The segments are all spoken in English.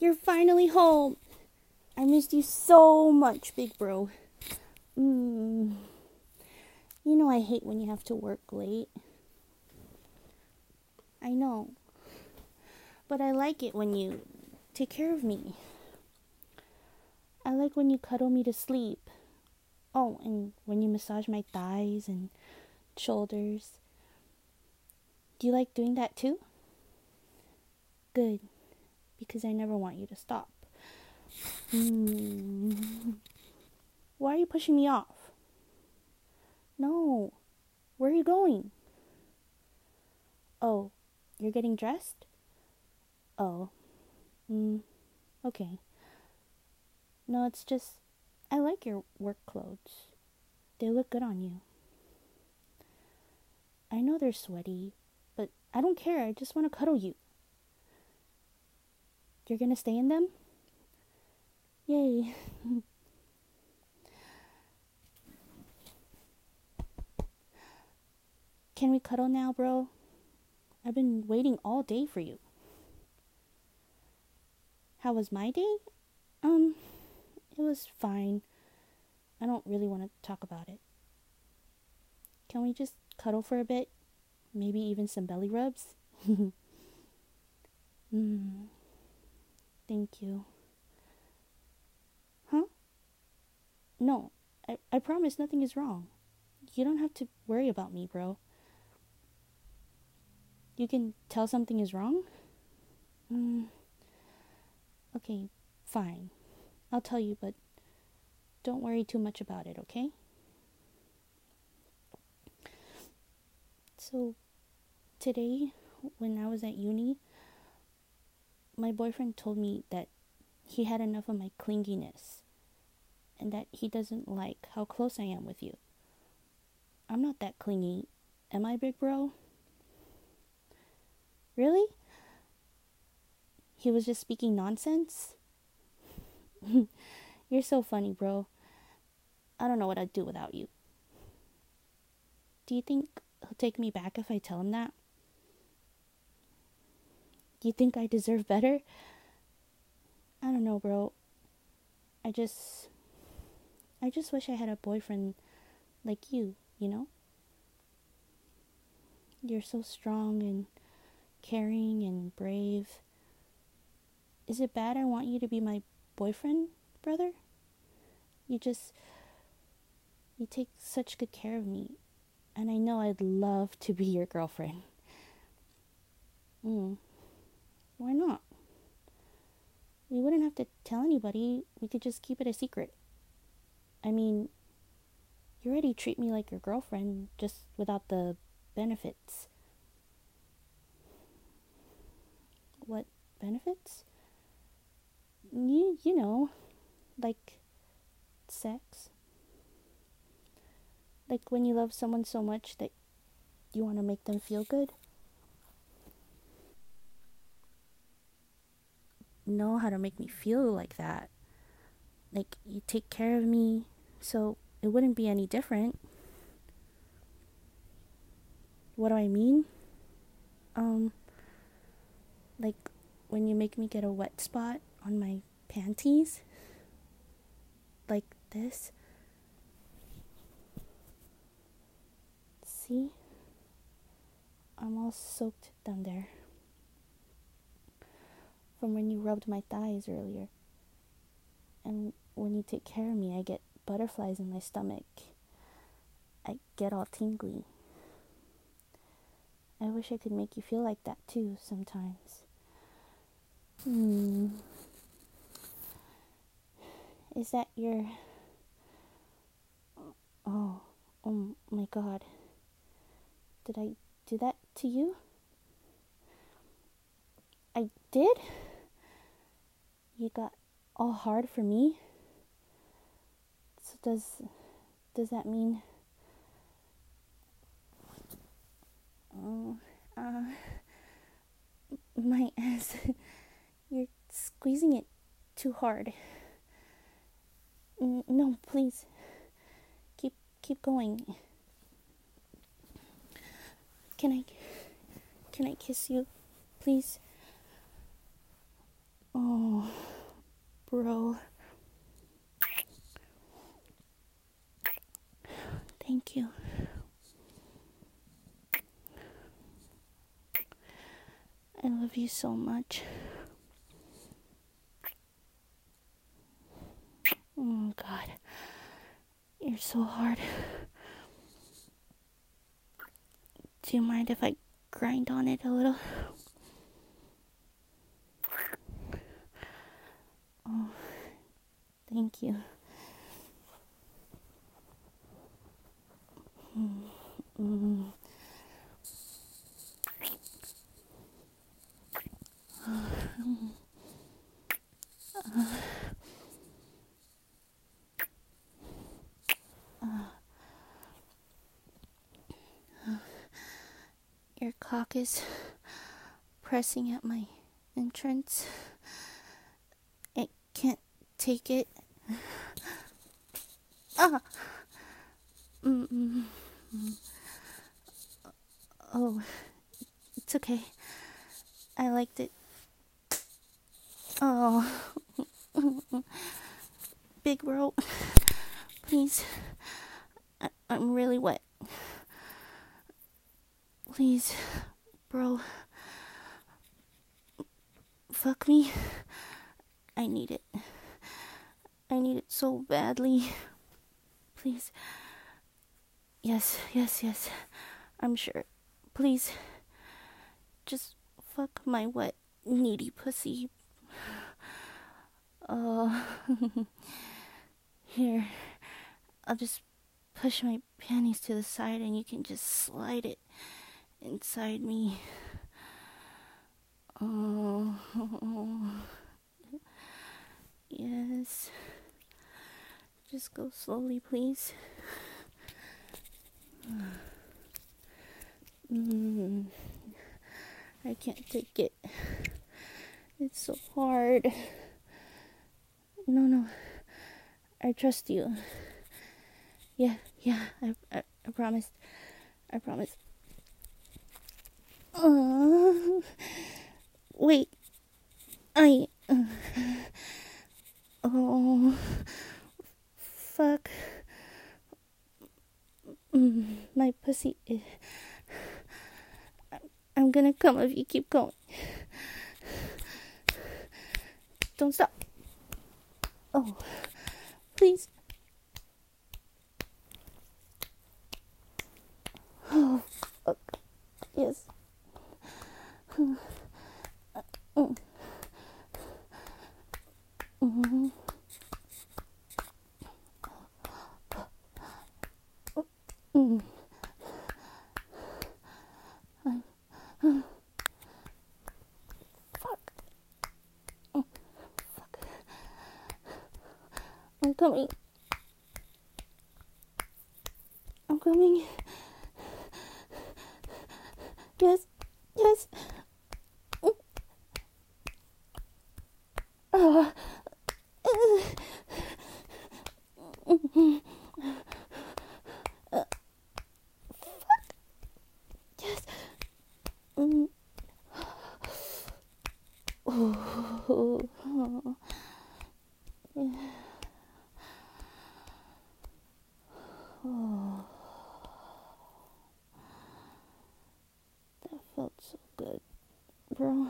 You're finally home. I missed you so much, big bro. You know I hate when you have to work late. I know. But I like it when you take care of me. I like when you cuddle me to sleep. Oh, and when you massage my thighs and shoulders. Do you like doing that too? Good. Because I never want you to stop. Why are you pushing me off? No. Where are you going? Oh, you're getting dressed? Oh. Okay. No, it's just, I like your work clothes. They look good on you. I know they're sweaty, but I don't care. I just want to cuddle you. You're gonna stay in them? Yay. Can we cuddle now, bro? I've been waiting all day for you. How was my day? It was fine. I don't really want to talk about it. Can we just cuddle for a bit? Maybe even some belly rubs? Thank you. Huh? No, I promise nothing is wrong. You don't have to worry about me, bro. You can tell something is wrong? Okay, fine. I'll tell you, but don't worry too much about it, okay? So, today, when I was at uni, my boyfriend told me that he had enough of my clinginess and that he doesn't like how close I am with you. I'm not that clingy, am I, big bro? Really? He was just speaking nonsense? You're so funny, bro. I don't know what I'd do without you. Do you think he'll take me back if I tell him that? Do you think I deserve better? I don't know, bro. I just wish I had a boyfriend like you, you know? You're so strong and caring and brave. Is it bad I want you to be my boyfriend, brother? You take such good care of me, and I know I'd love to be your girlfriend. Why not? We wouldn't have to tell anybody. We could just keep it a secret. I mean, you already treat me like your girlfriend, just without the benefits. What benefits? You know, like sex. Like when you love someone so much that you want to make them feel good. Know how to make me feel like that. Like you take care of me, so it wouldn't be any different. What do I mean? Like when you make me get a wet spot on my panties. Like this. See? I'm all soaked down there. From when you rubbed my thighs earlier. And when you take care of me, I get butterflies in my stomach. I get all tingly. I wish I could make you feel like that too sometimes. Is that your... Oh my God. Did I do that to you? I did? You got all hard for me? So does that mean... my ass. You're squeezing it too hard. No, please. Keep going. Can I kiss you, please? Oh, bro. Thank you. I love you so much. Oh, God. You're so hard. Do you mind if I grind on it a little? Oh, thank you. Your cock is pressing at my entrance. I can't take it. Ah! Oh, it's okay. I liked it. Oh, big bro, please. I'm really wet. Please, bro. Fuck me. I need it. I need it so badly. Please. Yes. I'm sure. Please. Just fuck my wet, needy pussy. Oh. Here. I'll just push my panties to the side and you can just slide it inside me. Oh. Yes. Just go slowly, please. I can't take it. It's so hard. No. I trust you. Yeah. I promise. Wait. Oh. Fuck. My pussy. I'm gonna come if you keep going. Don't stop. Oh. Please. Oh, fuck. Yes. Fuck. I'm coming. Yes. Yes. Oh. Oh. That felt so good, bro.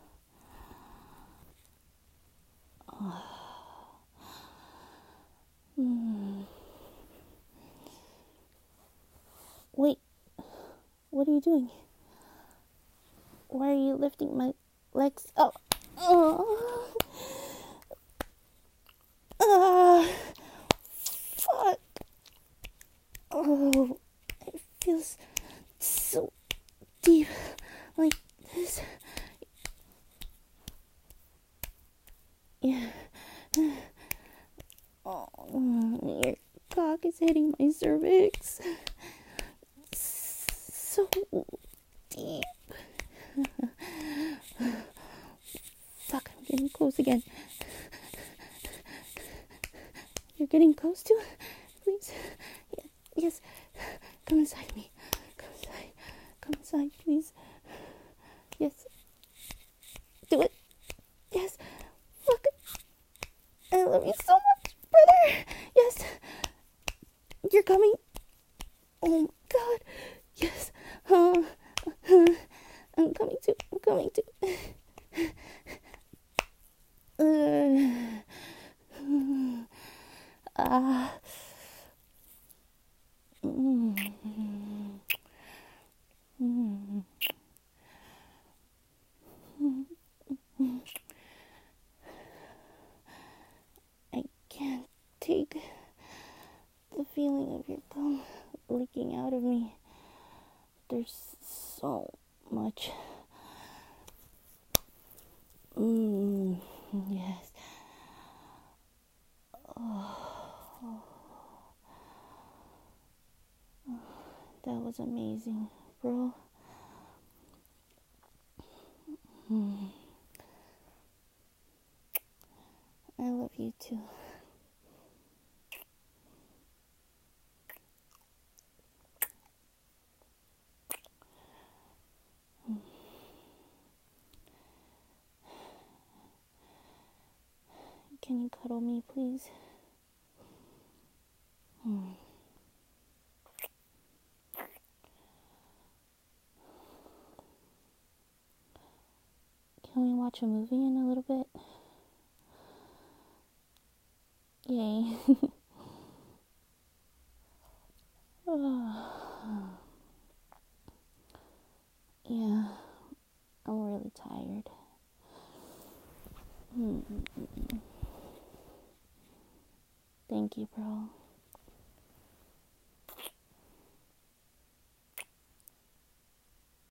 Wait, what are you doing? Why are you lifting my legs up? Oh. Fuck. Oh, it feels so deep like this. Yeah. Oh, your cock is hitting my cervix. So deep. Fuck, I'm getting close again. You're getting close to? Please. Yes. Come inside me. Come inside, please. Yes. Do it. Yes. There's so much. Yes. Oh, that was amazing, bro. I love you too. Can you cuddle me, please? Can we watch a movie in a little bit? Yay. Yeah, I'm really tired. Thank you, bro.